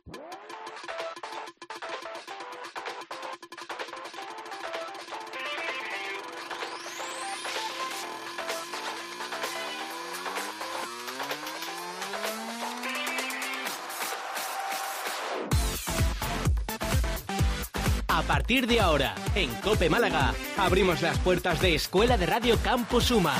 A partir de ahora, en COPE Málaga, abrimos las puertas de Escuela de Radio Campus Uma.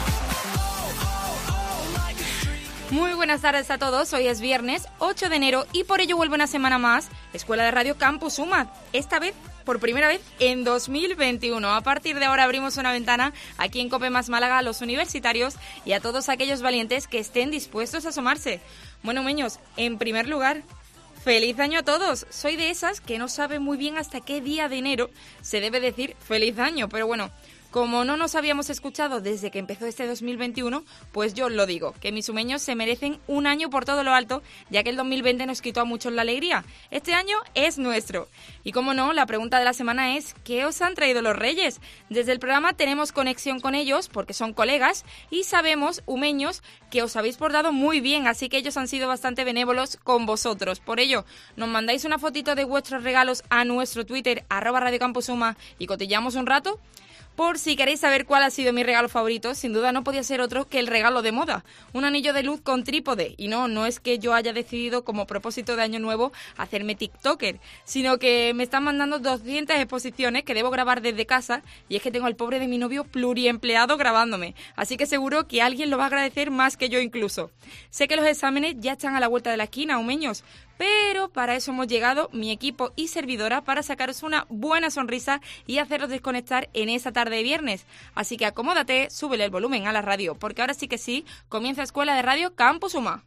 Muy buenas tardes a todos, hoy es viernes 8 de enero y por ello vuelve una semana más Escuela de Radio Campus Uma, esta vez por primera vez en 2021. A partir de ahora abrimos una ventana aquí en COPE Más Málaga a los universitarios y a todos aquellos valientes que estén dispuestos a asomarse. Bueno, meños, en primer lugar, ¡feliz año a todos! Soy de esas que no sabe muy bien hasta qué día de enero se debe decir feliz año, pero bueno, como no nos habíamos escuchado desde que empezó este 2021, pues yo os lo digo, que mis sumeños se merecen un año por todo lo alto, ya que el 2020 nos quitó a muchos la alegría. Este año es nuestro. Y como no, la pregunta de la semana es, ¿qué os han traído los Reyes? Desde el programa tenemos conexión con ellos, porque son colegas, y sabemos, humeños, que os habéis portado muy bien, así que ellos han sido bastante benévolos con vosotros. Por ello, nos mandáis una fotito de vuestros regalos a nuestro Twitter, @radiocampusuma, y cotillamos un rato. Por si queréis saber cuál ha sido mi regalo favorito, sin duda no podía ser otro que el regalo de moda, un anillo de luz con trípode. Y no es que yo haya decidido como propósito de año nuevo hacerme TikToker, sino que me están mandando 200 exposiciones que debo grabar desde casa y es que tengo al pobre de mi novio pluriempleado grabándome, así que seguro que alguien lo va a agradecer más que yo incluso. Sé que los exámenes ya están a la vuelta de la esquina, humeños, pero para eso hemos llegado mi equipo y servidora para sacaros una buena sonrisa y haceros desconectar en esta tarde de viernes. Así que acomódate, súbele el volumen a la radio, porque ahora sí que sí, comienza Escuela de Radio Campus Uma.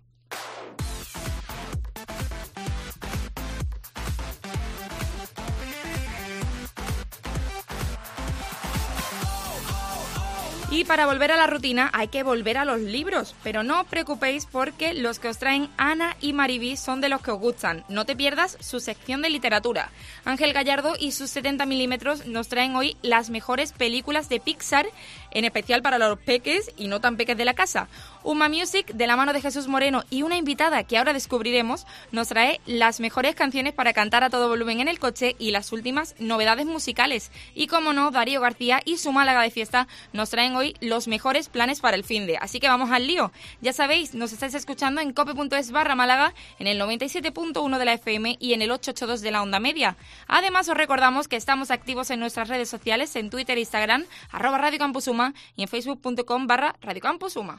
Y para volver a la rutina hay que volver a los libros, pero no os preocupéis porque los que os traen Ana y Mariví son de los que os gustan. No te pierdas su sección de literatura. Ángel Gallardo y sus 70 milímetros nos traen hoy las mejores películas de Pixar, en especial para los peques y no tan peques de la casa. Uma Music, de la mano de Jesús Moreno y una invitada que ahora descubriremos, nos trae las mejores canciones para cantar a todo volumen en el coche y las últimas novedades musicales. Y como no, Darío García y su Málaga de fiesta nos traen hoy los mejores planes para el finde. Así que vamos al lío. Ya sabéis, nos estáis escuchando en cope.es/Málaga, en el 97.1 de la FM y en el 882 de la onda media. Además, os recordamos que estamos activos en nuestras redes sociales, en Twitter e Instagram, @radiocampusuma y en facebook.com/radiocampusuma.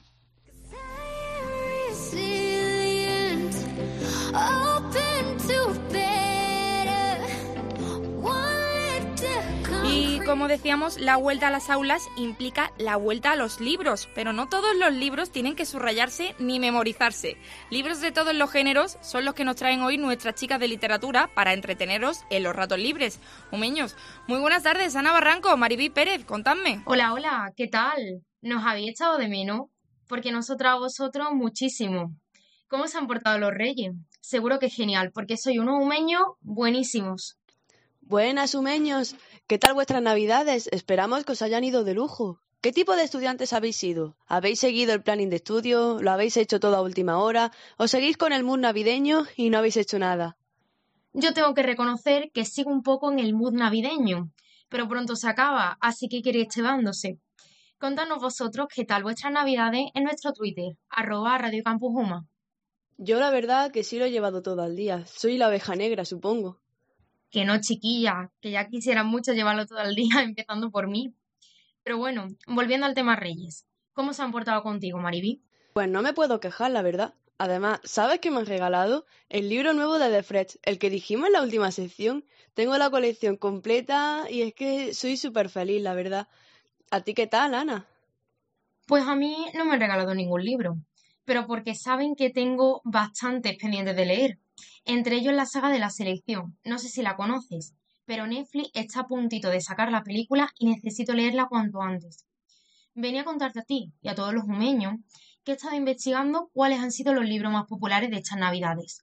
Y como decíamos, la vuelta a las aulas implica la vuelta a los libros, pero no todos los libros tienen que subrayarse ni memorizarse. Libros de todos los géneros son los que nos traen hoy nuestras chicas de literatura para entreteneros en los ratos libres. Humeños, muy buenas tardes, Ana Barranco, Mariví Pérez, contadme. Hola, ¿qué tal? ¿Nos habéis echado de menos? Porque nosotros a vosotros muchísimo. ¿Cómo se han portado los Reyes? Seguro que genial, porque soy unos humeños buenísimos. Buenas, humeños. ¿Qué tal vuestras navidades? Esperamos que os hayan ido de lujo. ¿Qué tipo de estudiantes habéis sido? ¿Habéis seguido el planning de estudio? ¿Lo habéis hecho todo a última hora? ¿O seguís con el mood navideño y no habéis hecho nada? Yo tengo que reconocer que sigo un poco en el mood navideño, pero pronto se acaba, así que queréis llevándose. Contadnos vosotros qué tal vuestras navidades en nuestro Twitter, @radiocampusuma. Yo la verdad que sí lo he llevado todo al día. Soy la oveja negra, supongo. Que no, chiquilla, que ya quisiera mucho llevarlo todo el día, empezando por mí. Pero bueno, volviendo al tema Reyes, ¿cómo se han portado contigo, Mariví? Pues no me puedo quejar, la verdad. Además, ¿sabes qué me han regalado? El libro nuevo de The Freds, el que dijimos en la última sección. Tengo la colección completa y es que soy súper feliz, la verdad. ¿A ti qué tal, Ana? Pues a mí no me han regalado ningún libro, pero porque saben que tengo bastantes pendientes de leer. Entre ellos la saga de La Selección, no sé si la conoces, pero Netflix está a puntito de sacar la película y necesito leerla cuanto antes. Venía a contarte a ti y a todos los humeños que he estado investigando cuáles han sido los libros más populares de estas navidades.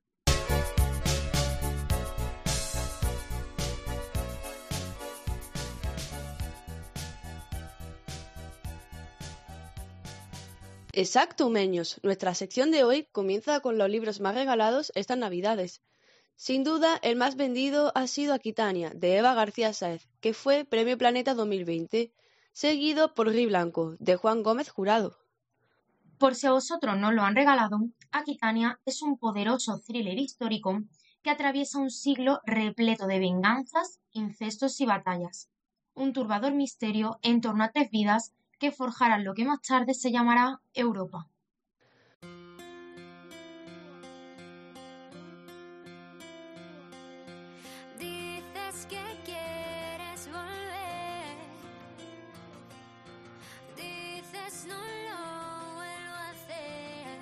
Exacto, humeños. Nuestra sección de hoy comienza con los libros más regalados estas navidades. Sin duda, el más vendido ha sido Aquitania, de Eva García Sáez, que fue Premio Planeta 2020, seguido por Rey Blanco, de Juan Gómez Jurado. Por si a vosotros no lo han regalado, Aquitania es un poderoso thriller histórico que atraviesa un siglo repleto de venganzas, incestos y batallas. Un turbador misterio en torno a 3 vidas que forjarán lo que más tarde se llamará Europa. Dices que quieres volver, dices no lo vuelvo a hacer,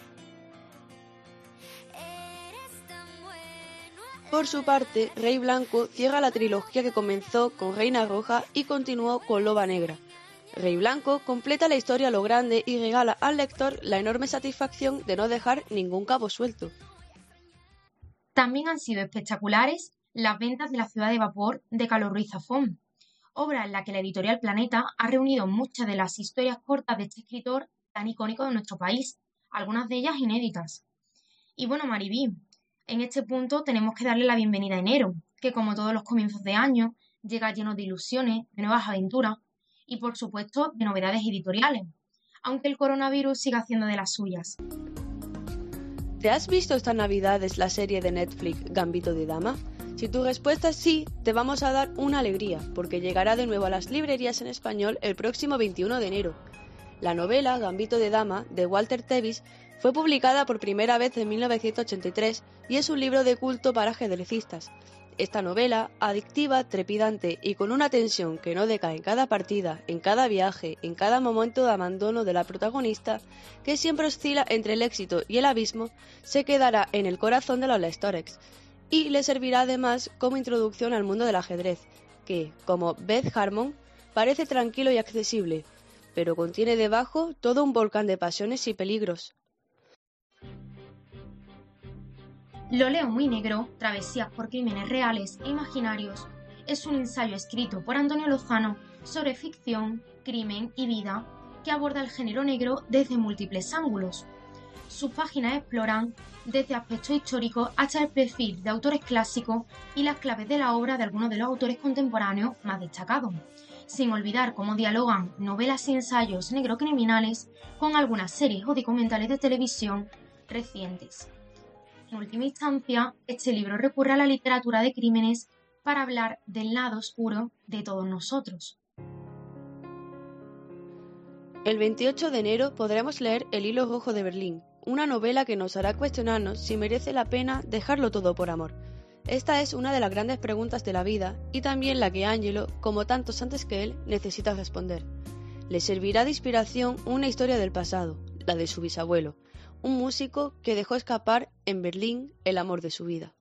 eres tan bueno. Por su parte, Rey Blanco cierra la trilogía que comenzó con Reina Roja y continuó con Loba Negra. Rey Blanco completa la historia a lo grande y regala al lector la enorme satisfacción de no dejar ningún cabo suelto. También han sido espectaculares las ventas de La ciudad de vapor de Carlos Ruiz Zafón, obra en la que la editorial Planeta ha reunido muchas de las historias cortas de este escritor tan icónico de nuestro país, algunas de ellas inéditas. Y bueno, Maribí, en este punto tenemos que darle la bienvenida a enero, que como todos los comienzos de año, llega lleno de ilusiones, de nuevas aventuras y por supuesto de novedades editoriales, aunque el coronavirus siga haciendo de las suyas. ¿Te has visto estas navidades la serie de Netflix Gambito de Dama? Si tu respuesta es sí, te vamos a dar una alegría, porque llegará de nuevo a las librerías en español el próximo 21 de enero. La novela Gambito de Dama, de Walter Tevis, fue publicada por primera vez en 1983 y es un libro de culto para ajedrecistas. Esta novela, adictiva, trepidante y con una tensión que no decae en cada partida, en cada viaje, en cada momento de abandono de la protagonista, que siempre oscila entre el éxito y el abismo, se quedará en el corazón de los lectores y le servirá además como introducción al mundo del ajedrez, que, como Beth Harmon, parece tranquilo y accesible, pero contiene debajo todo un volcán de pasiones y peligros. Lo leo muy negro, travesías por crímenes reales e imaginarios, es un ensayo escrito por Antonio Lozano sobre ficción, crimen y vida que aborda el género negro desde múltiples ángulos. Sus páginas exploran desde aspectos históricos hasta el perfil de autores clásicos y las claves de la obra de algunos de los autores contemporáneos más destacados, sin olvidar cómo dialogan novelas y ensayos negrocriminales con algunas series o documentales de televisión recientes. En última instancia, este libro recurre a la literatura de crímenes para hablar del lado oscuro de todos nosotros. El 28 de enero podremos leer El hilo rojo de Berlín, una novela que nos hará cuestionarnos si merece la pena dejarlo todo por amor. Esta es una de las grandes preguntas de la vida y también la que Angelo, como tantos antes que él, necesita responder. Le servirá de inspiración una historia del pasado, la de su bisabuelo, un músico que dejó escapar en Berlín el amor de su vida.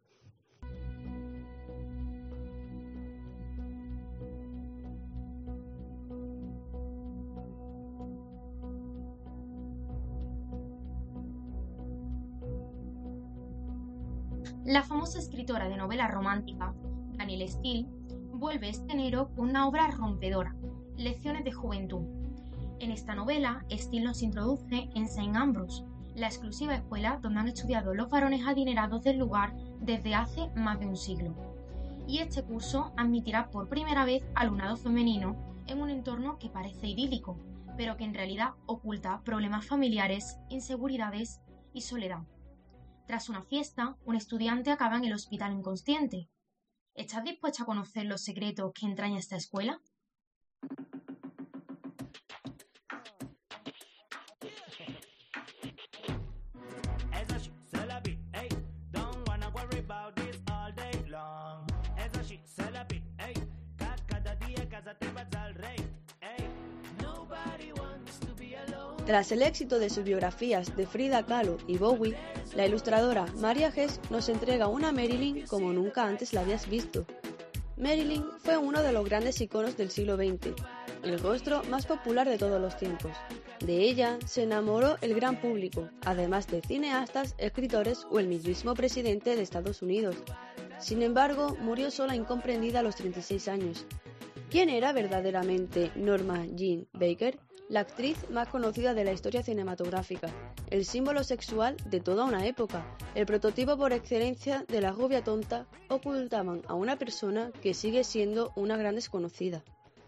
La famosa escritora de novela romántica, Danielle Steel, vuelve este enero con una obra rompedora, Lecciones de Juventud. En esta novela, Steel nos introduce en St. Ambrose, la exclusiva escuela donde han estudiado los varones adinerados del lugar desde hace más de un siglo. Y este curso admitirá por primera vez alumnado femenino en un entorno que parece idílico, pero que en realidad oculta problemas familiares, inseguridades y soledad. Tras una fiesta, un estudiante acaba en el hospital inconsciente. ¿Estás dispuesta a conocer los secretos que entraña esta escuela? Tras el éxito de sus biografías de Frida Kahlo y Bowie, la ilustradora Maria Hess nos entrega una Marilyn como nunca antes la habías visto. Marilyn fue uno de los grandes iconos del siglo XX, el rostro más popular de todos los tiempos. De ella se enamoró el gran público, además de cineastas, escritores o el mismísimo presidente de Estados Unidos. Sin embargo, murió sola e incomprendida a los 36 años. ¿Quién era verdaderamente Norma Jean Baker? la actriz más conocida de la historia cinematográfica, el símbolo sexual de toda una época, el prototipo por excelencia de la rubia tonta, ocultaban a una persona que sigue siendo una gran desconocida.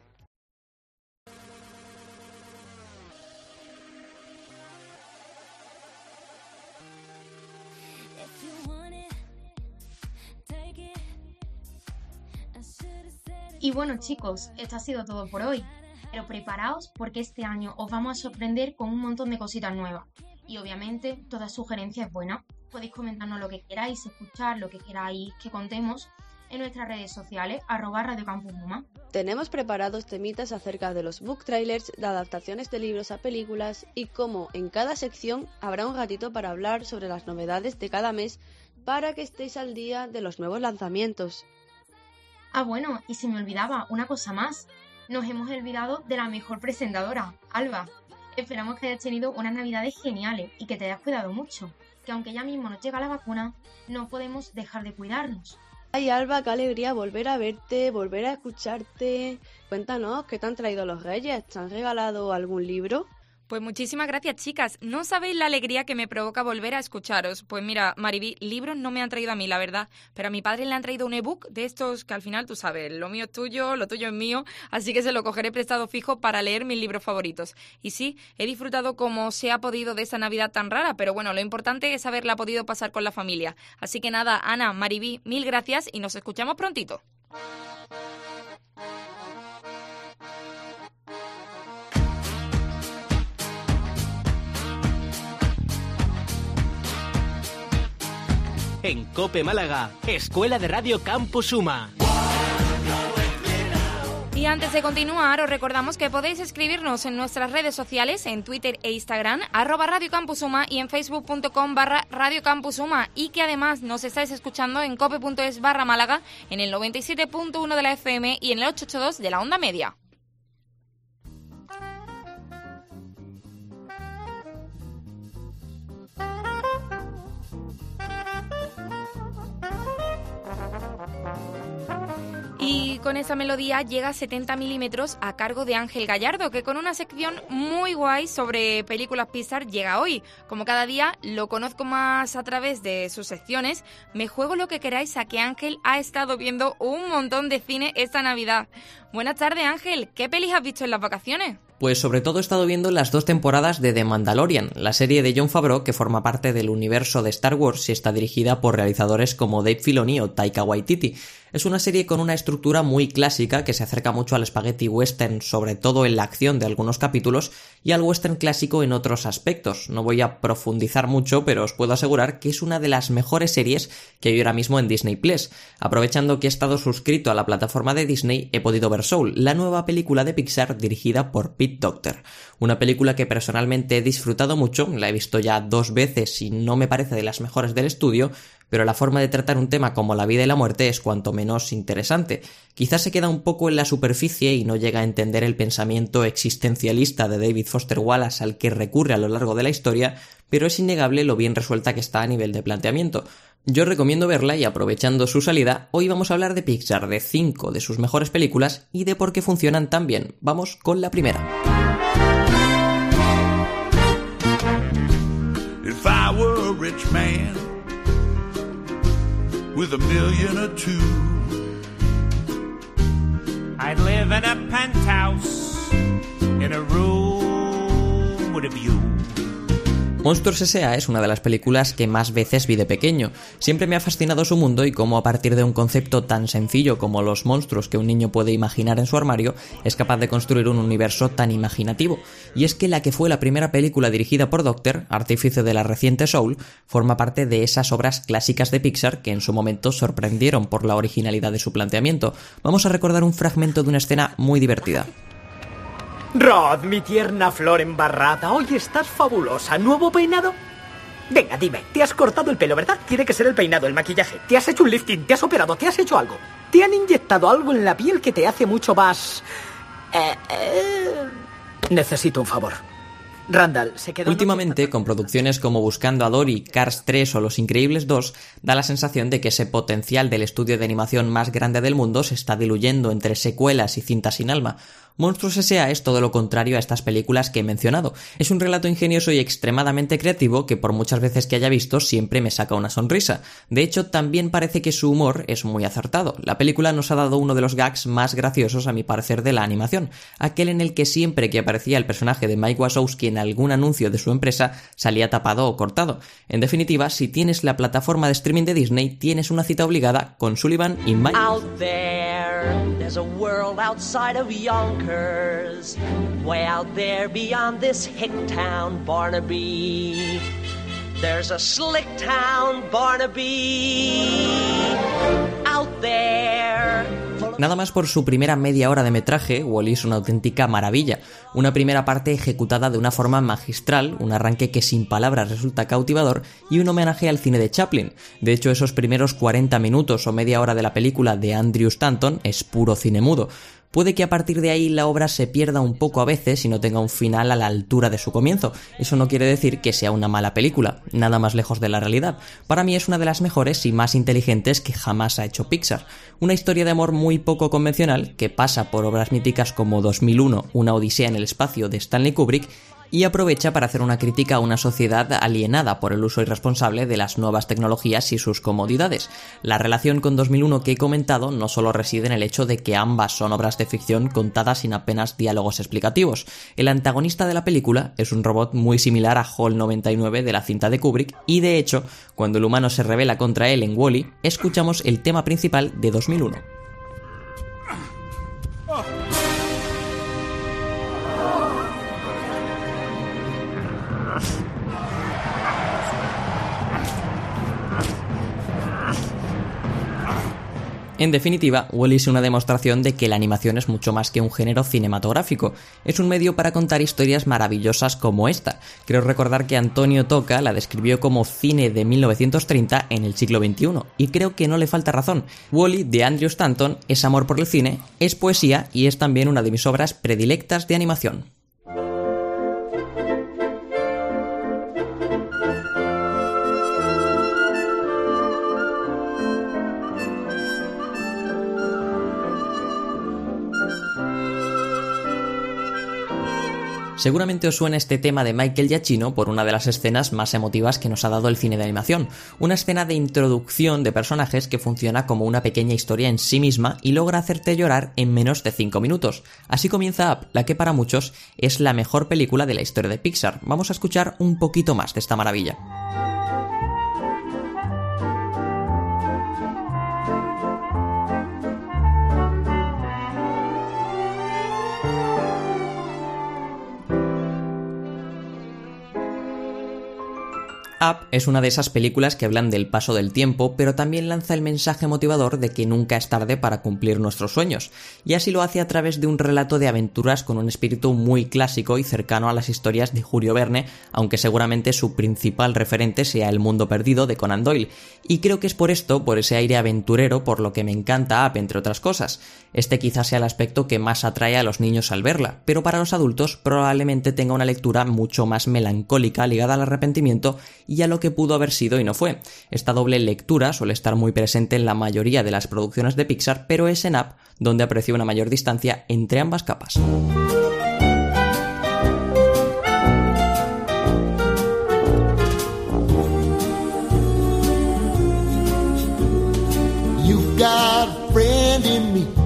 Y bueno chicos, esto ha sido todo por hoy, pero preparaos porque este año os vamos a sorprender con un montón de cositas nuevas. Y obviamente toda sugerencia es buena, podéis comentarnos lo que queráis, escuchar lo que queráis que contemos en nuestras redes sociales, @radiocampusuma. Tenemos preparados temitas acerca de los book trailers, de adaptaciones de libros a películas y como en cada sección habrá un ratito para hablar sobre las novedades de cada mes para que estéis al día de los nuevos lanzamientos. Ah, bueno, y se me olvidaba una cosa más. Nos hemos olvidado de la mejor presentadora, Alba. Esperamos que hayas tenido unas navidades geniales y que te hayas cuidado mucho. Que aunque ya mismo nos llega la vacuna, no podemos dejar de cuidarnos. Ay, Alba, qué alegría volver a verte, volver a escucharte. Cuéntanos, ¿qué te han traído los Reyes? ¿Te han regalado algún libro? Pues muchísimas gracias, chicas. No sabéis la alegría que me provoca volver a escucharos. Pues mira, Mariví, libros no me han traído a mí, la verdad, pero a mi padre le han traído un ebook de estos que al final, tú sabes, lo mío es tuyo, lo tuyo es mío, así que se lo cogeré prestado fijo para leer mis libros favoritos. Y sí, he disfrutado como se ha podido de esta Navidad tan rara, pero bueno, lo importante es haberla podido pasar con la familia. Así que nada, Ana, Mariví, mil gracias y nos escuchamos prontito. En COPE Málaga, Escuela de Radio Campus Suma. Y antes de continuar, os recordamos que podéis escribirnos en nuestras redes sociales, en Twitter e Instagram, @radiocampusuma y en facebook.com/radiocampusuma, y que además nos estáis escuchando en cope.es/Málaga, en el 97.1 de la FM y en el 882 de la onda media. Y con esa melodía llega 70 milímetros a cargo de Ángel Gallardo, que con una sección muy guay sobre películas Pixar llega hoy. Como cada día lo conozco más a través de sus secciones, me juego lo que queráis a que Ángel ha estado viendo un montón de cine esta Navidad. Buenas tardes, Ángel. ¿Qué pelis has visto en las vacaciones? Pues sobre todo he estado viendo las 2 temporadas de The Mandalorian, la serie de Jon Favreau que forma parte del universo de Star Wars y está dirigida por realizadores como Dave Filoni o Taika Waititi. Es una serie con una estructura muy clásica que se acerca mucho al spaghetti western, sobre todo en la acción de algunos capítulos, y al western clásico en otros aspectos. No voy a profundizar mucho, pero os puedo asegurar que es una de las mejores series que hay ahora mismo en Disney Plus. Aprovechando que he estado suscrito a la plataforma de Disney, he podido ver Soul, la nueva película de Pixar dirigida por Pete Docter. Una película que personalmente he disfrutado mucho, la he visto ya 2 veces y no me parece de las mejores del estudio, pero la forma de tratar un tema como la vida y la muerte es cuanto menos interesante. Quizás se queda un poco en la superficie y no llega a entender el pensamiento existencialista de David Foster Wallace al que recurre a lo largo de la historia, pero es innegable lo bien resuelta que está a nivel de planteamiento. Yo recomiendo verla y aprovechando su salida, hoy vamos a hablar de Pixar, de 5 de sus mejores películas y de por qué funcionan tan bien. Vamos con la primera. If I were a rich man with $1 million or $2 million, I'd live in a penthouse in a room with a view. Monsters S.A. es una de las películas que más veces vi de pequeño. Siempre me ha fascinado su mundo y cómo a partir de un concepto tan sencillo como los monstruos que un niño puede imaginar en su armario, es capaz de construir un universo tan imaginativo. Y es que la que fue la primera película dirigida por Docter, artífice de la reciente Soul, forma parte de esas obras clásicas de Pixar que en su momento sorprendieron por la originalidad de su planteamiento. Vamos a recordar un fragmento de una escena muy divertida. Rod, mi tierna flor embarrada, hoy estás fabulosa. ¿Nuevo peinado? Venga, dime, te has cortado el pelo, ¿verdad? Tiene que ser el peinado, el maquillaje. ¿Te has hecho un lifting? ¿Te has operado? ¿Te has hecho algo? ¿Te han inyectado algo en la piel que te hace mucho más... Necesito un favor. Randall se quedó... Últimamente, con producciones como Buscando a Dory, Cars 3 o Los Increíbles 2, da la sensación de que ese potencial del estudio de animación más grande del mundo se está diluyendo entre secuelas y cintas sin alma. Monstruos S.A. es todo lo contrario a estas películas que he mencionado. Es un relato ingenioso y extremadamente creativo que por muchas veces que haya visto siempre me saca una sonrisa. De hecho, también parece que su humor es muy acertado. La película nos ha dado uno de los gags más graciosos a mi parecer de la animación, aquel en el que siempre que aparecía el personaje de Mike Wazowski en algún anuncio de su empresa salía tapado o cortado. En definitiva, si tienes la plataforma de streaming de Disney, tienes una cita obligada con Sullivan y Mike. Out there, there's a world outside of Yonkers, way out there beyond this hick town, Barnaby. There's a slick town, Barnaby, out there. Nada más por su primera media hora de metraje, Wall-E es una auténtica maravilla. Una primera parte ejecutada de una forma magistral, un arranque que sin palabras resulta cautivador y un homenaje al cine de Chaplin. De hecho, esos primeros 40 minutos o media hora de la película de Andrew Stanton es puro cine mudo. Puede que a partir de ahí la obra se pierda un poco a veces y no tenga un final a la altura de su comienzo. Eso no quiere decir que sea una mala película, nada más lejos de la realidad. Para mí es una de las mejores y más inteligentes que jamás ha hecho Pixar. Una historia de amor muy poco convencional que pasa por obras míticas como 2001, Una odisea en el espacio de Stanley Kubrick, y aprovecha para hacer una crítica a una sociedad alienada por el uso irresponsable de las nuevas tecnologías y sus comodidades. La relación con 2001 que he comentado no solo reside en el hecho de que ambas son obras de ficción contadas sin apenas diálogos explicativos. El antagonista de la película es un robot muy similar a HAL 99 de la cinta de Kubrick y, de hecho, cuando el humano se rebela contra él en Wall-E, escuchamos el tema principal de 2001. En definitiva, Wall-E es una demostración de que la animación es mucho más que un género cinematográfico. Es un medio para contar historias maravillosas como esta. Creo recordar que Antonio Toca la describió como cine de 1930 en el siglo XXI, y creo que no le falta razón. Wall-E, de Andrew Stanton, es amor por el cine, es poesía y es también una de mis obras predilectas de animación. Seguramente os suena este tema de Michael Giacchino por una de las escenas más emotivas que nos ha dado el cine de animación, una escena de introducción de personajes que funciona como una pequeña historia en sí misma y logra hacerte llorar en menos de 5 minutos. Así comienza Up, la que para muchos es la mejor película de la historia de Pixar. Vamos a escuchar un poquito más de esta maravilla. Up es una de esas películas que hablan del paso del tiempo, pero también lanza el mensaje motivador de que nunca es tarde para cumplir nuestros sueños, y así lo hace a través de un relato de aventuras con un espíritu muy clásico y cercano a las historias de Julio Verne, aunque seguramente su principal referente sea El mundo perdido de Conan Doyle, y creo que es por esto, por ese aire aventurero, por lo que me encanta Up, entre otras cosas. Este quizás sea el aspecto que más atrae a los niños al verla, pero para los adultos probablemente tenga una lectura mucho más melancólica ligada al arrepentimiento y a lo que pudo haber sido y no fue. Esta doble lectura suele estar muy presente en la mayoría de las producciones de Pixar, pero es en Up donde aprecio una mayor distancia entre ambas capas. You've got a friend in me.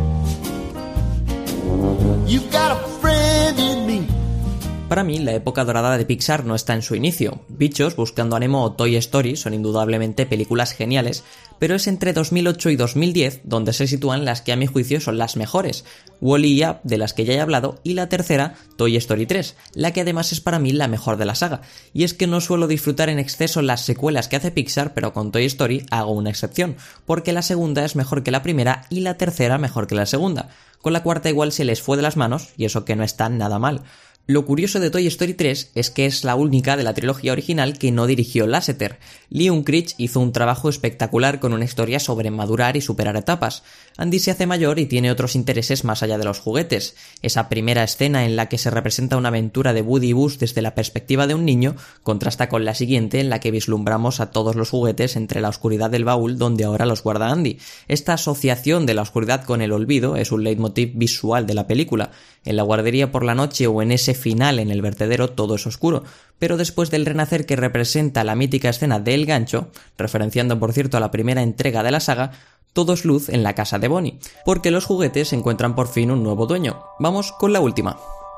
You've got a friend in me. Para mí, la época dorada de Pixar no está en su inicio. Bichos, Buscando a Nemo o Toy Story son indudablemente películas geniales, pero es entre 2008 y 2010 donde se sitúan las que a mi juicio son las mejores. Wall-E y Up, de las que ya he hablado, y la tercera, Toy Story 3, la que además es para mí la mejor de la saga. Y es que no suelo disfrutar en exceso las secuelas que hace Pixar, pero con Toy Story hago una excepción, porque la segunda es mejor que la primera y la tercera mejor que la segunda. Con la cuarta igual se les fue de las manos, y eso que no está nada mal. Lo curioso de Toy Story 3 es que es la única de la trilogía original que no dirigió Lasseter. Lee Unkrich hizo un trabajo espectacular con una historia sobre madurar y superar etapas. Andy se hace mayor y tiene otros intereses más allá de los juguetes. Esa primera escena en la que se representa una aventura de Woody y Buzz desde la perspectiva de un niño contrasta con la siguiente en la que vislumbramos a todos los juguetes entre la oscuridad del baúl donde ahora los guarda Andy. Esta asociación de la oscuridad con el olvido es un leitmotiv visual de la película. En la guardería por la noche o en ese final en el vertedero todo es oscuro, pero después del renacer que representa la mítica escena del gancho, referenciando por cierto a la primera entrega de la saga, todo es luz en la casa de Bonnie, porque los juguetes encuentran por fin un nuevo dueño. Vamos con la última.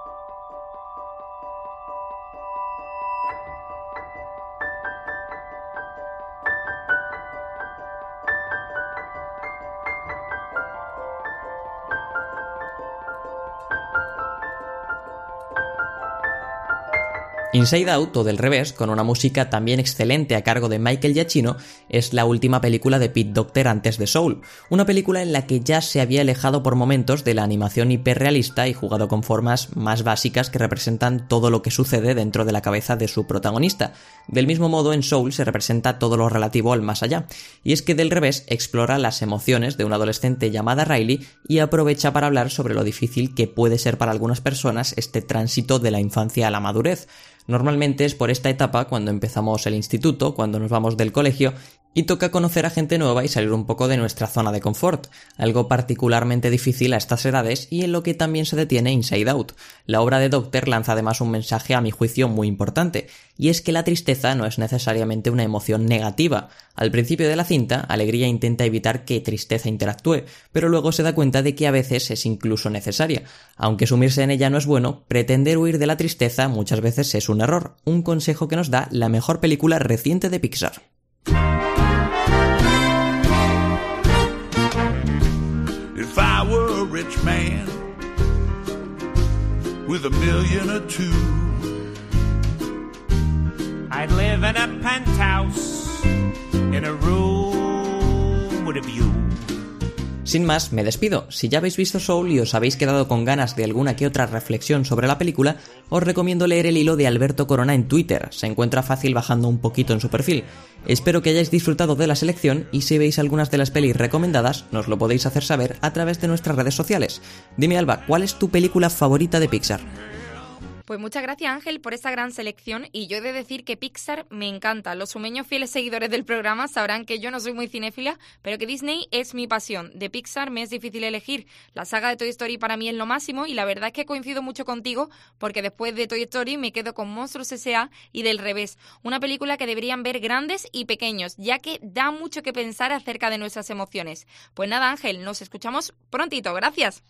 Inside Out, o del revés, con una música también excelente a cargo de Michael Giacchino, es la última película de Pete Docter antes de Soul, una película en la que ya se había alejado por momentos de la animación hiperrealista y jugado con formas más básicas que representan todo lo que sucede dentro de la cabeza de su protagonista. Del mismo modo, en Soul se representa todo lo relativo al más allá, y es que del revés explora las emociones de una adolescente llamada Riley y aprovecha para hablar sobre lo difícil que puede ser para algunas personas este tránsito de la infancia a la madurez. Normalmente es por esta etapa cuando empezamos el instituto, cuando nos vamos del colegio y toca conocer a gente nueva y salir un poco de nuestra zona de confort, algo particularmente difícil a estas edades y en lo que también se detiene Inside Out. La obra de Docter lanza además un mensaje a mi juicio muy importante, y es que la tristeza no es necesariamente una emoción negativa. Al principio de la cinta, Alegría intenta evitar que tristeza interactúe, pero luego se da cuenta de que a veces es incluso necesaria. Aunque sumirse en ella no es bueno, pretender huir de la tristeza muchas veces es un error, un consejo que nos da la mejor película reciente de Pixar. If I were a rich man with $1 million or $2 million, I'd live in a penthouse in a room with a view. Sin más, me despido. Si ya habéis visto Soul y os habéis quedado con ganas de alguna que otra reflexión sobre la película, os recomiendo leer el hilo de Alberto Corona en Twitter. Se encuentra fácil bajando un poquito en su perfil. Espero que hayáis disfrutado de la selección y si veis algunas de las pelis recomendadas, nos lo podéis hacer saber a través de nuestras redes sociales. Dime, Alba, ¿cuál es tu película favorita de Pixar? Pues muchas gracias, Ángel, por esta gran selección, y yo he de decir que Pixar me encanta. Los sumeños fieles seguidores del programa sabrán que yo no soy muy cinéfila, pero que Disney es mi pasión. De Pixar me es difícil elegir. La saga de Toy Story para mí es lo máximo y la verdad es que coincido mucho contigo porque después de Toy Story me quedo con Monstruos S.A. y Del Revés, una película que deberían ver grandes y pequeños, ya que da mucho que pensar acerca de nuestras emociones. Pues nada, Ángel, nos escuchamos prontito. Gracias.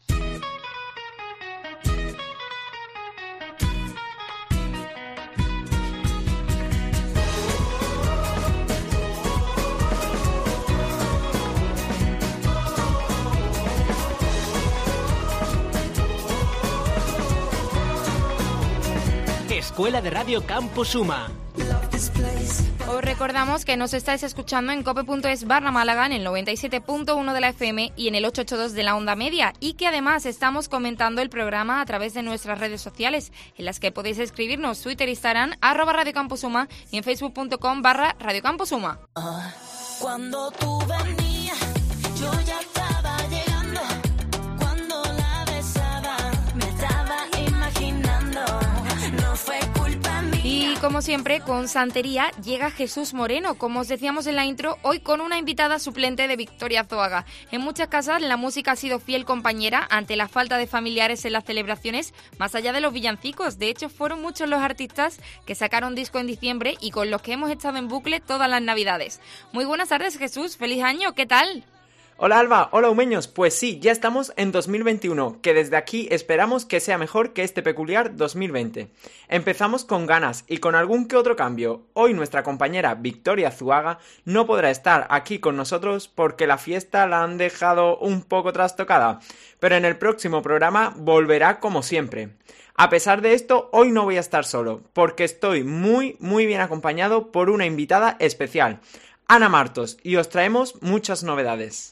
Escuela de Radio Campus Suma. Os recordamos que nos estáis escuchando en cope.es/Málaga en el 97.1 de la FM y en el 882 de la onda media, y que además estamos comentando el programa a través de nuestras redes sociales, en las que podéis escribirnos Twitter, Instagram, @Radio Campus Suma y en facebook.com/Radio Campus Suma. Cuando tú venías, yo ya estaba llegando. Cuando la besaba, me estaba imaginando. No fue culpa mía. Y como siempre, con santería llega Jesús Moreno, como os decíamos en la intro, hoy con una invitada suplente de Victoria Zoaga. En muchas casas la música ha sido fiel compañera ante la falta de familiares en las celebraciones, más allá de los villancicos. De hecho, fueron muchos los artistas que sacaron disco en diciembre y con los que hemos estado en bucle todas las navidades. Muy buenas tardes, Jesús, feliz año, ¿qué tal? Hola Alba, hola Umeños, pues sí, ya estamos en 2021, que desde aquí esperamos que sea mejor que este peculiar 2020. Empezamos con ganas y con algún que otro cambio. Hoy nuestra compañera Victoria Zoaga no podrá estar aquí con nosotros porque la fiesta la han dejado un poco trastocada, pero en el próximo programa volverá como siempre. A pesar de esto, hoy no voy a estar solo, porque estoy muy bien acompañado por una invitada especial, Ana Martos, y os traemos muchas novedades.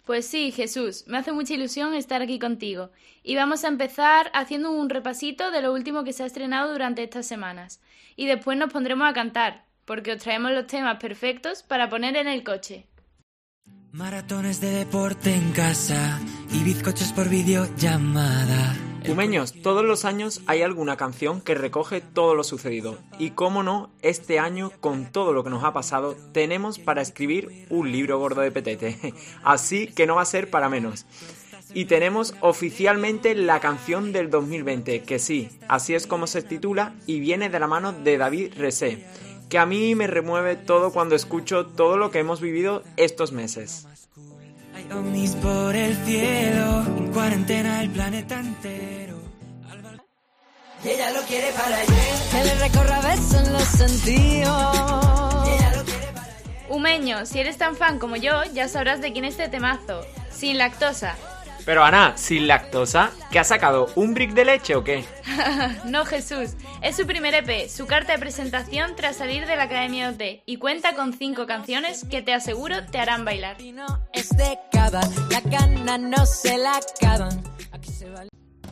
Pues sí, Jesús, me hace mucha ilusión estar aquí contigo. Y vamos a empezar haciendo un repasito de lo último que se ha estrenado durante estas semanas. Y después nos pondremos a cantar, porque os traemos los temas perfectos para poner en el coche. Maratones de deporte en casa y bizcochos por videollamada. Cumeños, todos los años hay alguna canción que recoge todo lo sucedido. Y cómo no, este año, con todo lo que nos ha pasado, tenemos para escribir un libro gordo de petete. Así que no va a ser para menos. Y tenemos oficialmente la canción del 2020, que sí, así es como se titula y viene de la mano de David Resé, que a mí me remueve todo cuando escucho todo lo que hemos vivido estos meses. Hay ovnis por el cielo, en cuarentena el planeta entero. Y ella lo quiere para ayer, que le recorra besos los sentidos. Y ella lo quiere para ayer. Humeño, si eres tan fan como yo, ya sabrás de quién es este temazo. Sin lactosa. Pero Ana, ¿sin lactosa? ¿Que ha sacado un brick de leche o qué? No, Jesús. Es su primer EP, su carta de presentación tras salir de la Academia OT, y cuenta con 5 canciones que te aseguro te harán bailar. Es década, la cana no se la acaban. Aquí se va.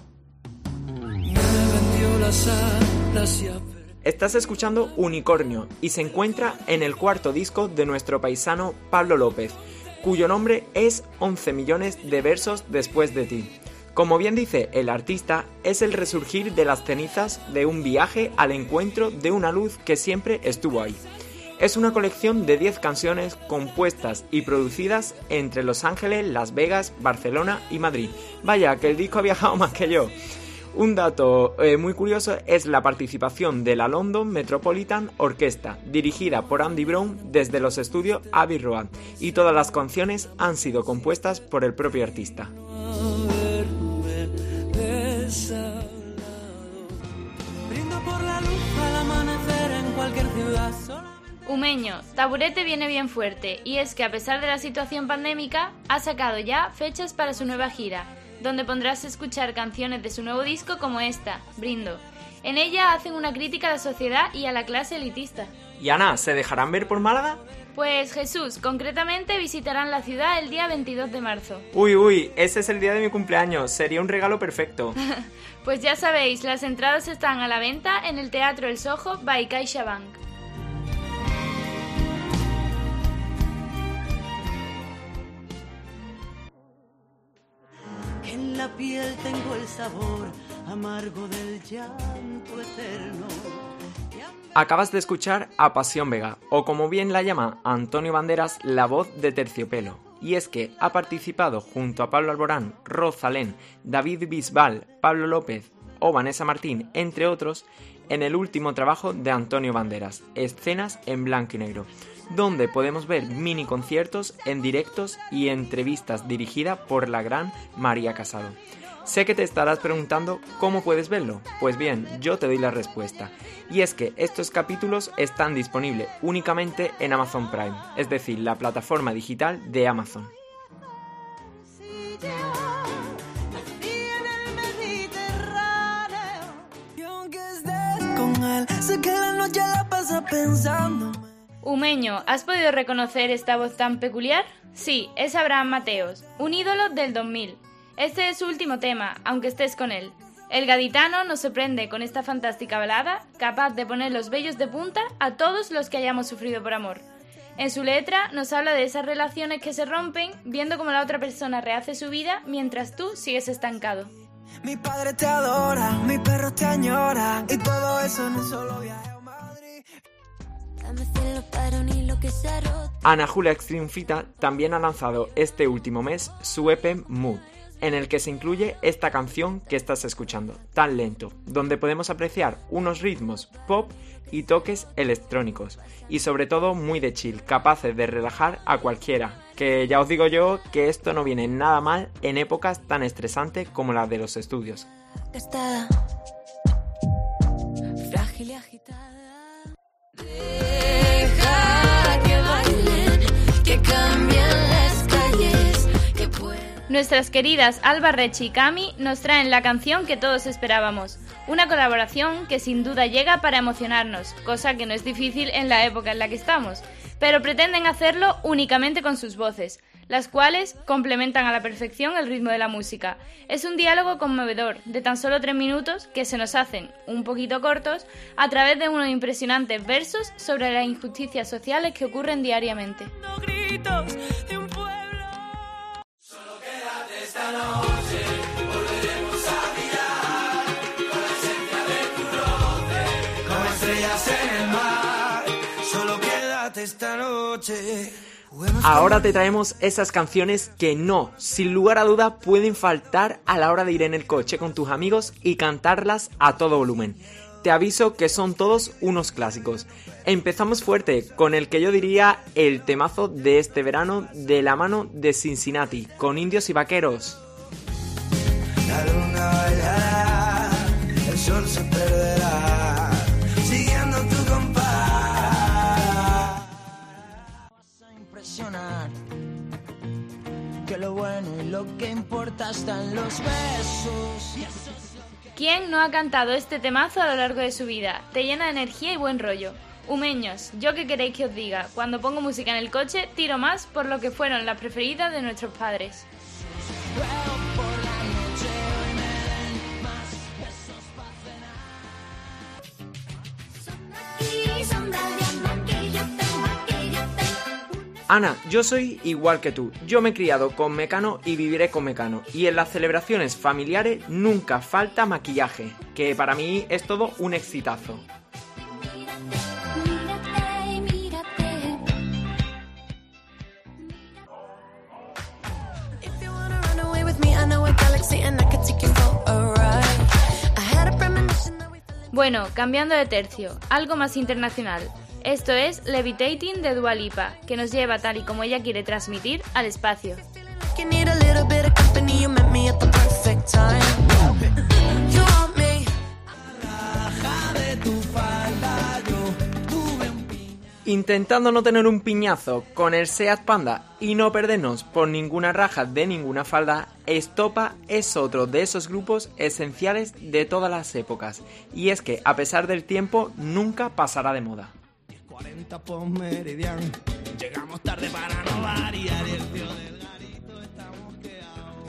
Estás escuchando Unicornio y se encuentra en el 4º disco de nuestro paisano Pablo López, cuyo nombre es 11 millones de versos después de ti. Como bien dice el artista, es el resurgir de las cenizas de un viaje al encuentro de una luz que siempre estuvo ahí. Es una colección de 10 canciones compuestas y producidas entre Los Ángeles, Las Vegas, Barcelona y Madrid. Vaya, que el disco ha viajado más que yo. Un dato muy curioso es la participación de la London Metropolitan Orchestra, dirigida por Andy Brown desde los estudios Abbey Road, y todas las canciones han sido compuestas por el propio artista. Humeño, Taburete viene bien fuerte, y es que a pesar de la situación pandémica, ha sacado ya fechas para su nueva gira, donde podrás escuchar canciones de su nuevo disco como esta, Brindo. En ella hacen una crítica a la sociedad y a la clase elitista. ¿Y Ana, se dejarán ver por Málaga? Pues Jesús, concretamente visitarán la ciudad el día 22 de marzo. Uy, ese es el día de mi cumpleaños, sería un regalo perfecto. Pues ya sabéis, las entradas están a la venta en el Teatro El Soho by CaixaBank. En la piel tengo el sabor amargo del llanto eterno. Acabas de escuchar a Pasión Vega, o como bien la llama Antonio Banderas, la voz de Terciopelo. Y es que ha participado junto a Pablo Alborán, Rosalén, David Bisbal, Pablo López o Vanessa Martín, entre otros, en el último trabajo de Antonio Banderas, Escenas en Blanco y Negro, donde podemos ver mini conciertos en directos y entrevistas dirigidas por la gran María Casado. Sé que te estarás preguntando cómo puedes verlo. Pues bien, yo te doy la respuesta. Y es que estos capítulos están disponibles únicamente en Amazon Prime, es decir, la plataforma digital de Amazon. Humeño, ¿has podido reconocer esta voz tan peculiar? Sí, es Abraham Mateos, un ídolo del 2000. Este es su último tema, aunque estés con él. El gaditano nos sorprende con esta fantástica balada, capaz de poner los vellos de punta a todos los que hayamos sufrido por amor. En su letra nos habla de esas relaciones que se rompen, viendo cómo la otra persona rehace su vida mientras tú sigues estancado. Mi padre te adora, mi perro te añora, y todo eso en un solo viaje a Madrid. Ana Julia Extremfita también ha lanzado este último mes su EP Mood, en el que se incluye esta canción que estás escuchando, Tan Lento, donde podemos apreciar unos ritmos pop y toques electrónicos, y sobre todo muy de chill, capaces de relajar a cualquiera, que ya os digo yo que esto no viene nada mal en épocas tan estresantes como las de los estudios. Gastada, frágil y agitada. Deja que bailen, que cambien las calles, que puedan. Nuestras queridas Alba Rechi y Cami nos traen la canción que todos esperábamos, una colaboración que sin duda llega para emocionarnos, cosa que no es difícil en la época en la que estamos, pero pretenden hacerlo únicamente con sus voces. las cuales complementan a la perfección el ritmo de la música. Es un diálogo conmovedor, de tan solo 3 minutos, que se nos hacen un poquito cortos, a través de unos impresionantes versos sobre las injusticias sociales que ocurren diariamente. Esta noche volveremos a mirar con la esencia de tu roce, como estrellas en el mar. Solo quédate esta noche. Ahora te traemos esas canciones que no, sin lugar a duda, pueden faltar a la hora de ir en el coche con tus amigos y cantarlas a todo volumen. Te aviso que son todos unos clásicos. Empezamos fuerte con el que yo diría el temazo de este verano, de la mano de Cincinnati, con Indios y Vaqueros. La luna bailará, el sol se perderá, siguiendo tu compás. Vas a impresionar que lo bueno y lo que importa está en los besos. ¿Quién no ha cantado este temazo a lo largo de su vida? Te llena de energía y buen rollo. Humeños, ¿yo qué queréis que os diga? Cuando pongo música en el coche, tiro más por lo que fueron las preferidas de nuestros padres. Ana, yo soy igual que tú. Yo me he criado con Mecano y viviré con Mecano. Y en las celebraciones familiares nunca falta maquillaje, que para mí es todo un exitazo. Bueno, cambiando de tercio, algo más internacional. Esto es Levitating de Dua Lipa, que nos lleva, tal y como ella quiere transmitir, al espacio. Intentando no tener un piñazo con el Seat Panda y no perdernos por ninguna raja de ninguna falda, Estopa es otro de esos grupos esenciales de todas las épocas. Y es que, a pesar del tiempo, nunca pasará de moda. 40 por meridiano, llegamos tarde para no variar y el tío del garito estamos quedados.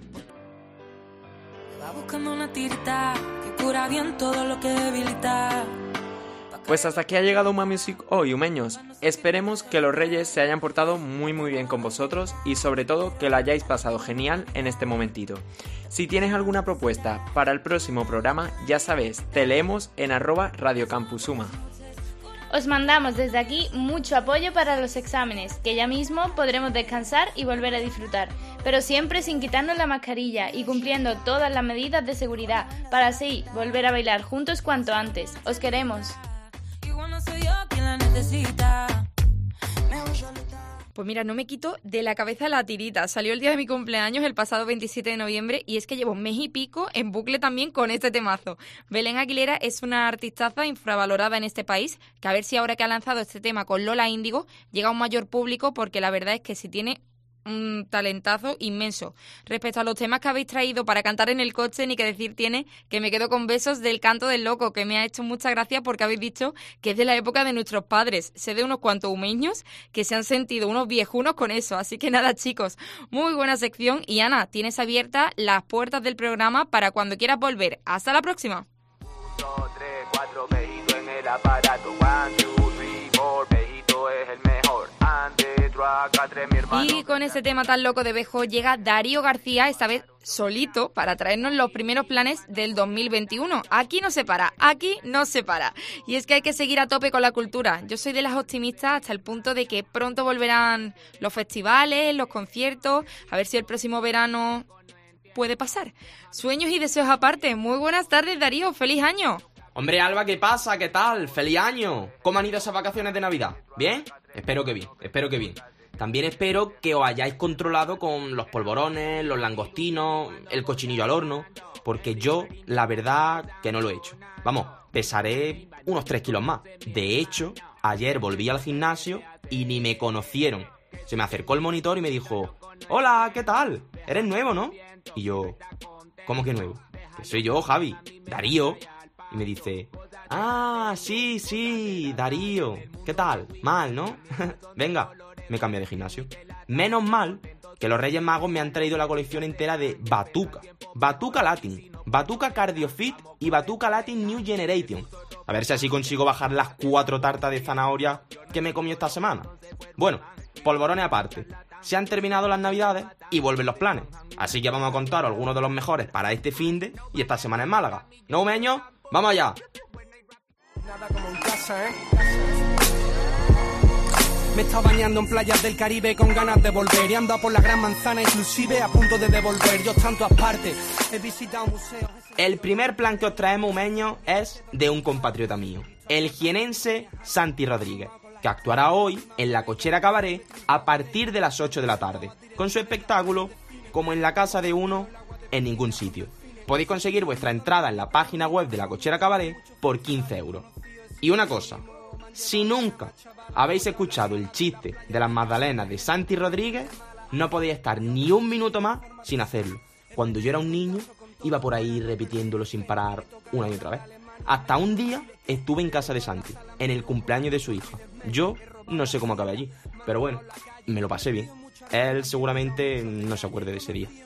Va buscando una tirita que cura bien todo lo que debilita. Pues hasta aquí ha llegado Uma Music hoy, humeños. Esperemos que los reyes se hayan portado muy bien con vosotros y sobre todo que lo hayáis pasado genial en este momentito. Si tienes alguna propuesta para el próximo programa, ya sabes, te leemos en @radiocampusuma. Os mandamos desde aquí mucho apoyo para los exámenes, que ya mismo podremos descansar y volver a disfrutar, pero siempre sin quitarnos la mascarilla y cumpliendo todas las medidas de seguridad, para así volver a bailar juntos cuanto antes. Os queremos. Pues mira, no me quito de la cabeza la tirita. Salió el día de mi cumpleaños, el pasado 27 de noviembre, y es que llevo mes y pico en bucle también con este temazo. Belén Aguilera es una artistaza infravalorada en este país, que a ver si ahora que ha lanzado este tema con Lola Índigo llega a un mayor público, porque la verdad es que si tiene un talentazo inmenso. Respecto a los temas que habéis traído para cantar en el coche, ni que decir tiene que me quedo con Besos del Canto del Loco, que me ha hecho mucha gracia porque habéis dicho que es de la época de nuestros padres. Sé de unos cuantos humeños que se han sentido unos viejunos con eso. Así que nada, chicos, muy buena sección. Y Ana, tienes abiertas las puertas del programa para cuando quieras volver. Hasta la próxima. 1, 2, 3, 4, Bejito en el aparato. 1, 2, 3, 4, Bejito es el mejor. Y con ese tema tan loco de Bejo llega Darío García, esta vez solito, para traernos los primeros planes del 2021. Aquí no se para. Y es que hay que seguir a tope con la cultura. Yo soy de las optimistas hasta el punto de que pronto volverán los festivales, los conciertos, a ver si el próximo verano puede pasar. Sueños y deseos aparte. Muy buenas tardes, Darío. ¡Feliz año! Hombre, Alba, ¿qué pasa? ¿Qué tal? ¡Feliz año! ¿Cómo han ido esas vacaciones de Navidad? ¿Bien? Espero que bien. También espero que os hayáis controlado con los polvorones, los langostinos, el cochinillo al horno, porque yo, la verdad, que no lo he hecho. Vamos, pesaré unos 3 kilos más. De hecho, ayer volví al gimnasio y ni me conocieron. Se me acercó el monitor y me dijo: «Hola, ¿qué tal? Eres nuevo, ¿no?» Y yo: «¿Cómo que nuevo? Que soy yo, Javi, Darío». Y me dice: «Ah, sí, Darío. ¿Qué tal? Mal, ¿no? Venga». Me cambié de gimnasio. Menos mal que los Reyes Magos me han traído la colección entera de Batuca. Batuca Latin, Batuca Cardio Fit y Batuca Latin New Generation. A ver si así consigo bajar las 4 tartas de zanahoria que me comí esta semana. Bueno, polvorones aparte. Se han terminado las navidades y vuelven los planes. Así que vamos a contar algunos de los mejores para este finde y esta semana en Málaga. ¿No, Umeño? ¡Vamos allá! Nada como en casa, Me está bañando en playas del Caribe con ganas de volver. Y ando por la Gran Manzana inclusive a punto de devolver. Yo tanto aparte, he visitado museos. El primer plan que os traemos, Umeño, es de un compatriota mío, el jienense Santi Rodríguez, que actuará hoy en la Cochera Cabaret a partir de las 8 de la tarde, con su espectáculo Como en la casa de uno, en ningún sitio. Podéis conseguir vuestra entrada en la página web de la Cochera Cabaret por 15 euros. Y una cosa, si nunca habéis escuchado el chiste de las magdalenas de Santi Rodríguez, no podéis estar ni un minuto más sin hacerlo. Cuando yo era un niño, iba por ahí repitiéndolo sin parar una y otra vez. Hasta un día estuve en casa de Santi, en el cumpleaños de su hija. Yo no sé cómo acabé allí, pero bueno, me lo pasé bien. Él seguramente no se acuerde de ese día.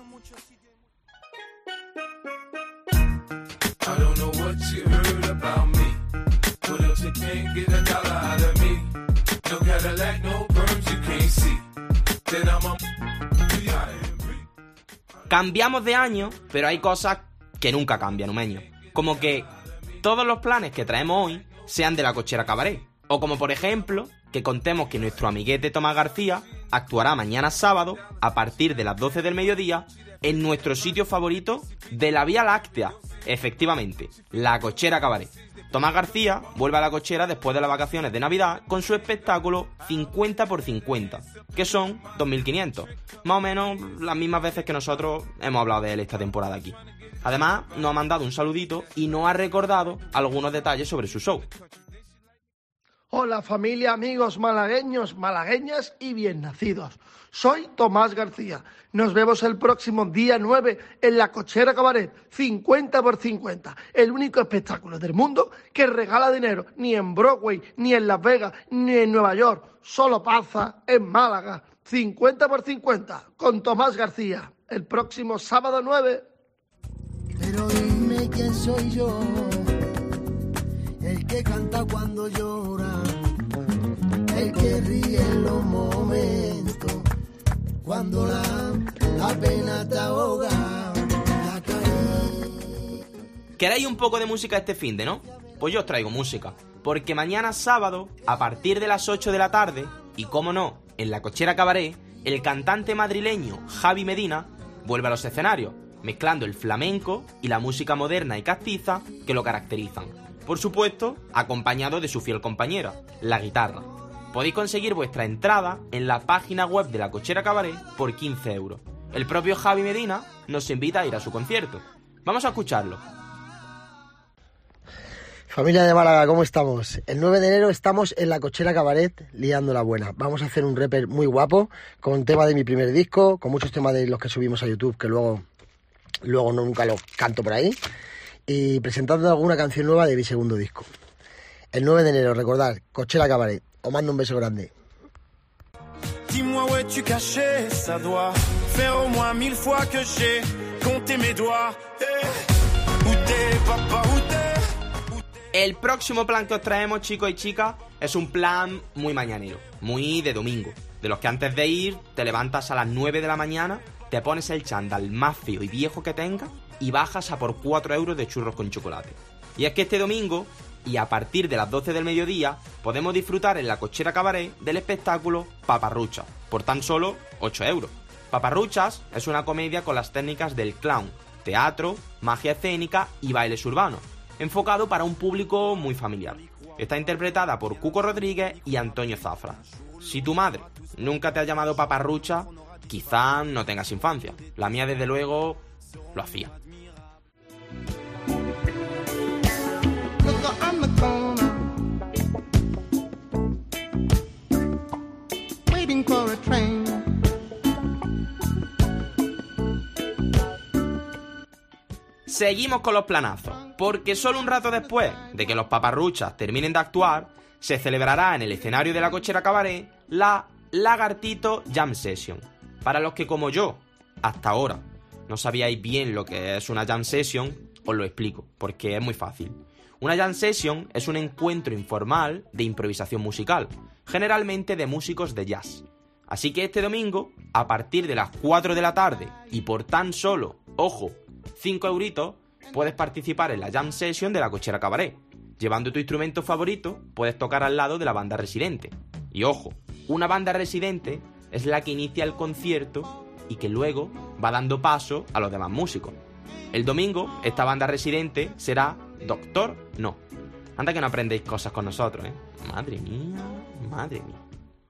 Cambiamos de año, pero hay cosas que nunca cambian, Umeño. Como que todos los planes que traemos hoy sean de la Cochera Cabaret. O como por ejemplo, que contemos que nuestro amiguete Tomás García actuará mañana sábado a partir de las 12 del mediodía en nuestro sitio favorito de la Vía Láctea. Efectivamente, la Cochera Cabaret. Tomás García vuelve a la Cochera después de las vacaciones de Navidad con su espectáculo 50 por 50, que son 2.500, más o menos las mismas veces que nosotros hemos hablado de él esta temporada aquí. Además, nos ha mandado un saludito y nos ha recordado algunos detalles sobre su show. Hola familia, amigos malagueños, malagueñas y bien nacidos. Soy Tomás García. Nos vemos el próximo día 9 en la Cochera Cabaret, 50 por 50. El único espectáculo del mundo que regala dinero, ni en Broadway, ni en Las Vegas, ni en Nueva York. Solo pasa en Málaga, 50 por 50, con Tomás García. El próximo sábado 9. Pero dime quién soy yo, el que canta cuando llora, el que ríe en los momentos, cuando la pena te ahoga. ¿Queréis un poco de música este finde, no? Pues yo os traigo música, porque mañana sábado, a partir de las 8 de la tarde, y cómo no, en la Cochera Cabaret, el cantante madrileño Javi Medina vuelve a los escenarios, mezclando el flamenco y la música moderna y castiza que lo caracterizan. Por supuesto, acompañado de su fiel compañera, la guitarra. Podéis conseguir vuestra entrada en la página web de la Cochera Cabaret por 15 euros. El propio Javi Medina nos invita a ir a su concierto. Vamos a escucharlo. Familia de Málaga, ¿cómo estamos? El 9 de enero estamos en la Cochera Cabaret liando la buena. Vamos a hacer un rapper muy guapo con tema de mi primer disco, con muchos temas de los que subimos a YouTube que luego nunca los canto por ahí, y presentando alguna canción nueva de mi segundo disco. El 9 de enero, recordad, Cochera Cabaret. Os mando un beso grande. Dis-moi où es-tu caché, ça doit faire au moins 1000 fois que j'ai compté mes doigts. Où t'es, papa, où t'es? El próximo plan que os traemos, chicos y chicas, es un plan muy mañanero, muy de domingo, de los que antes de ir te levantas a las 9 de la mañana, te pones el chándal más feo y viejo que tengas y bajas a por 4 euros de churros con chocolate. Y es que este domingo, y a partir de las 12 del mediodía, podemos disfrutar en la Cochera Cabaret del espectáculo Paparruchas, por tan solo 8 euros. Paparruchas es una comedia con las técnicas del clown, teatro, magia escénica y bailes urbanos, enfocado para un público muy familiar. Está interpretada por Cuco Rodríguez y Antonio Zafra. Si tu madre nunca te ha llamado paparrucha, quizá no tengas infancia. La mía, desde luego, lo hacía. Seguimos con los planazos, porque solo un rato después de que los paparruchas terminen de actuar, se celebrará en el escenario de la Cochera Cabaret la Lagartito Jam Session. Para los que como yo, hasta ahora, no sabíais bien lo que es una Jam Session, os lo explico, porque es muy fácil. Una Jam Session es un encuentro informal de improvisación musical, generalmente de músicos de jazz. Así que este domingo, a partir de las 4 de la tarde y por tan solo, ojo, 5 euritos, puedes participar en la Jam Session de la Cochera Cabaret. Llevando tu instrumento favorito, puedes tocar al lado de la banda residente. Y ojo, una banda residente es la que inicia el concierto y que luego va dando paso a los demás músicos. El domingo, esta banda residente será Doctor No. Anda que no aprendéis cosas con nosotros, ¿eh? Madre mía, madre mía.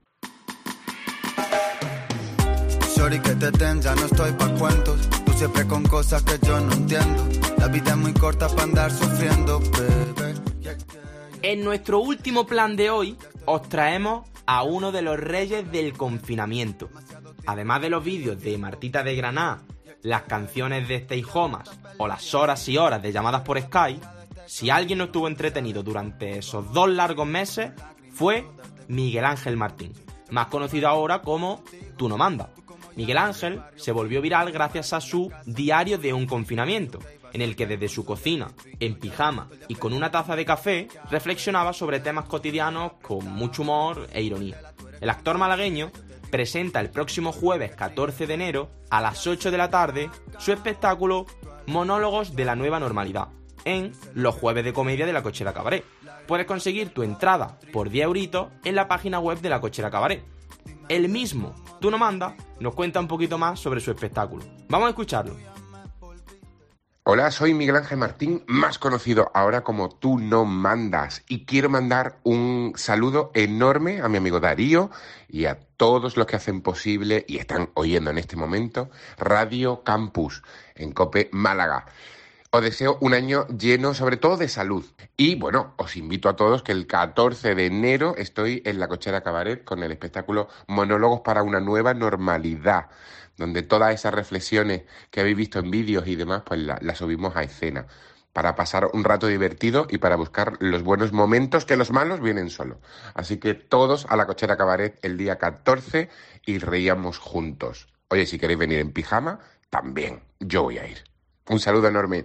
Sorry que te den, ya no estoy pa' cuentos. Tú siempre con cosas que yo no entiendo. La vida es muy corta para andar sufriendo, bebé. En nuestro último plan de hoy, os traemos a uno de los reyes del confinamiento. Además de los vídeos de Martita de Granada, las canciones de Stay Homas o las horas y horas de llamadas por Skype, si alguien no estuvo entretenido durante esos 2 largos meses, fue Miguel Ángel Martín, más conocido ahora como Tú no mandas. Miguel Ángel se volvió viral gracias a su Diario de un confinamiento, en el que desde su cocina, en pijama y con una taza de café, reflexionaba sobre temas cotidianos con mucho humor e ironía. El actor malagueño presenta el próximo jueves 14 de enero, a las 8 de la tarde, su espectáculo Monólogos de la Nueva Normalidad, en los Jueves de Comedia de la Cochera Cabaret. Puedes conseguir tu entrada por 10 euritos en la página web de la Cochera Cabaret. El mismo Tú no mandas nos cuenta un poquito más sobre su espectáculo. Vamos a escucharlo. Hola, soy Miguel Ángel Martín, más conocido ahora como Tú no mandas, y quiero mandar un saludo enorme a mi amigo Darío y a todos los que hacen posible y están oyendo en este momento Radio Campus en COPE Málaga. Os deseo un año lleno sobre todo de salud. Y bueno, os invito a todos que el 14 de enero estoy en la Cochera Cabaret con el espectáculo Monólogos para una Nueva Normalidad, donde todas esas reflexiones que habéis visto en vídeos y demás, pues las subimos a escena, para pasar un rato divertido y para buscar los buenos momentos, que los malos vienen solos. Así que todos a la Cochera Cabaret el día 14 y reíamos juntos. Oye, si queréis venir en pijama, también, yo voy a ir. Un saludo enorme.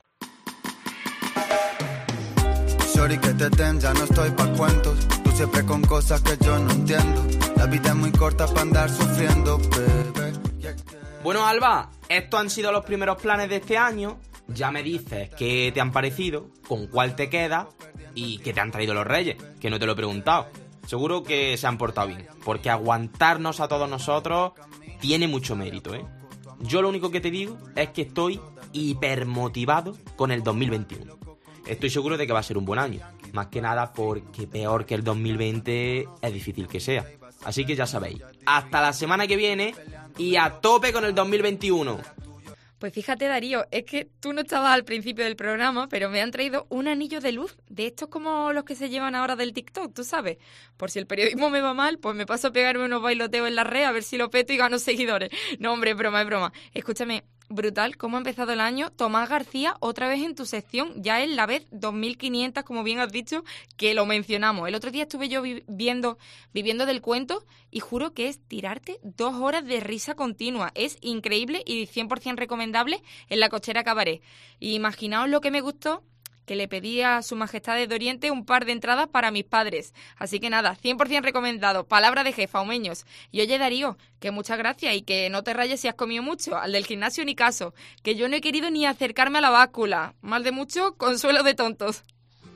Sorry que te den, ya no estoy pa' cuentos. Tú siempre con cosas que yo no entiendo. La vida es muy corta para andar sufriendo, bebé. Bueno, Alba, estos han sido los primeros planes de este año. Ya me dices qué te han parecido, con cuál te quedas y qué te han traído los reyes, que no te lo he preguntado. Seguro que se han portado bien, porque aguantarnos a todos nosotros tiene mucho mérito, ¿eh? Yo lo único que te digo es que estoy hipermotivado con el 2021. Estoy seguro de que va a ser un buen año, más que nada porque peor que el 2020 es difícil que sea. Así que ya sabéis, hasta la semana que viene y a tope con el 2021. Pues fíjate, Darío, es que tú no estabas al principio del programa, pero me han traído un anillo de luz, de estos como los que se llevan ahora del TikTok, tú sabes. Por si el periodismo me va mal, pues me paso a pegarme unos bailoteos en la red a ver si lo peto y gano seguidores. No, hombre, es broma. Escúchame, brutal cómo ha empezado el año. Tomás García, otra vez en tu sección, ya es la vez 2500, como bien has dicho, que lo mencionamos. El otro día estuve yo viviendo del cuento y juro que es tirarte 2 horas de risa continua. Es increíble y 100% recomendable en la Cochera Cabaret. Y imaginaos lo que me gustó, que le pedí a Su Majestad de Oriente un par de entradas para mis padres. Así que nada, 100% recomendado. Palabra de jefa, Omeños. Y oye, Darío, que muchas gracias y que no te rayes si has comido mucho. Al del gimnasio ni caso, que yo no he querido ni acercarme a la báscula. Mal de mucho, consuelo de tontos.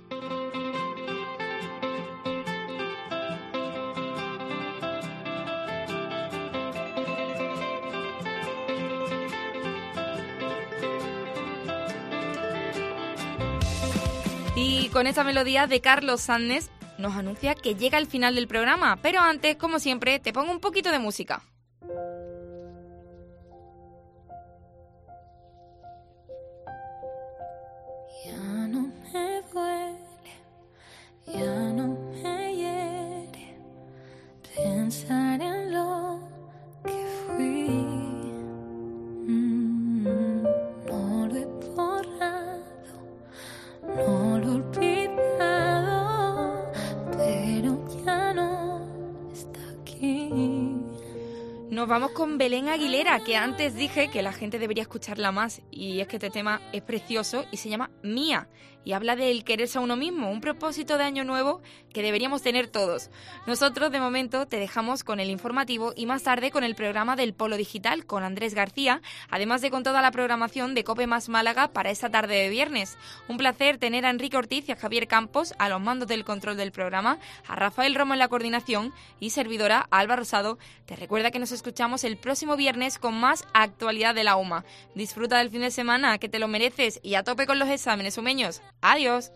Y con esta melodía de Carlos Sánchez nos anuncia que llega el final del programa, pero antes, como siempre, te pongo un poquito de música. Ya no me duele, ya no me hiere pensar en lo que fui. No lo he borrado, no lo he olvidado, pero ya no está aquí. nos vamos con Belén Aguilera, que antes dije que la gente debería escucharla más, y es que este tema es precioso y se llama Mía, y habla del quererse a uno mismo, un propósito de año nuevo que deberíamos tener todos. Nosotros, de momento, te dejamos con el informativo y más tarde con el programa del Polo Digital con Andrés García, además de con toda la programación de COPE Más Málaga para esta tarde de viernes. Un placer tener a Enrique Ortiz y a Javier Campos a los mandos del control del programa, a Rafael Romo en la coordinación y servidora Alba Rosado. Te recuerda que nos escuchamos el próximo viernes con más actualidad de la UMA. Disfruta del fin de semana, que te lo mereces, y a tope con los exámenes, umeños. ¡Adiós!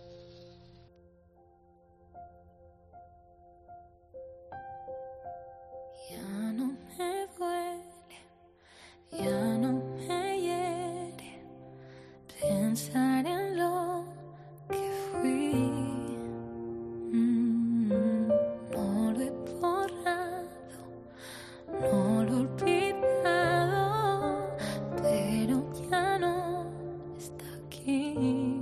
Ya no me duele, ya no me hiere pensar en lo que fui. No lo he borrado, no lo he olvidado, pero ya no está aquí.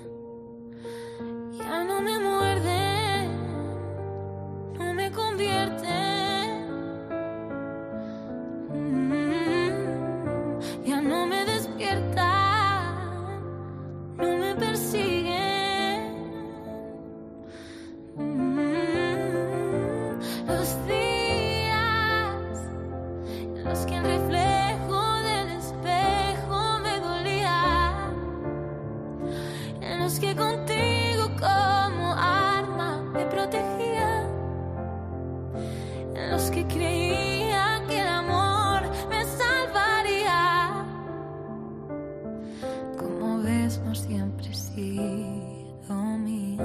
Ya no me muerde, no me convierte. Ya no me despierta, no me persigue. Los días en los que el reflejo del espejo me dolía, en los que contigo como arma me protegía, en los que creía que el amor me salvaría. Como ves, no siempre he sido mía.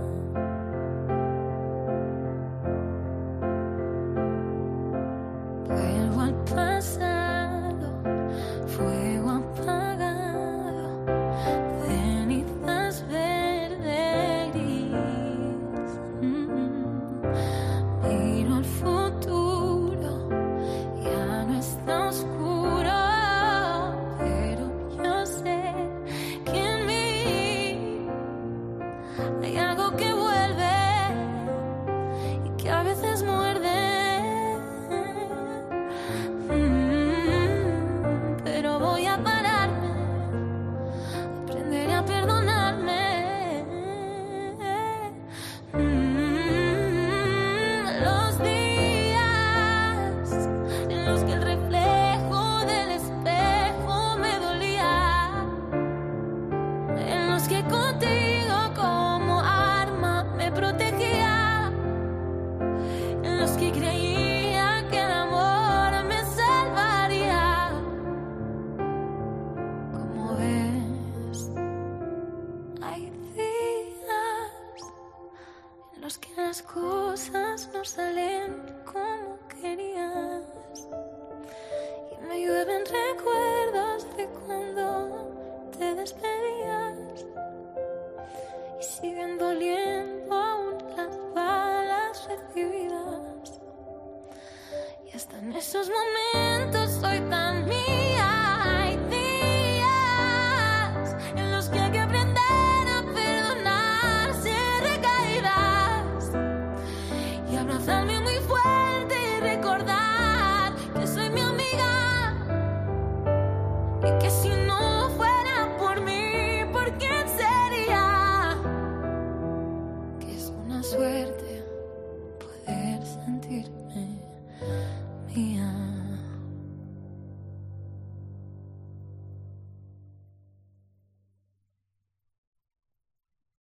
Vuelvo al pasado, fuego apagado, cenizas verde gris. Miro al futuro, ya no está oscuro, pero yo sé que en mí hay algo que vuelve y que a veces muerde. Pero voy a pararme, aprenderé a perdonarme. Los días en los que el reflejo del espejo me dolía, en los que contigo como arma me protegía, en los que creía que el amor me salvaría. Como ves, hay días en los que las cosas no salen como querías y me llueven recuerdos de cuando te despedías y siguen doliendo aún las balas recibidas. Y hasta en esos momentos soy tan mía. Hay días en los que hay que aprender a perdonarse recaídas y abrazarme muy fuerte y recordar que soy mi amiga y que si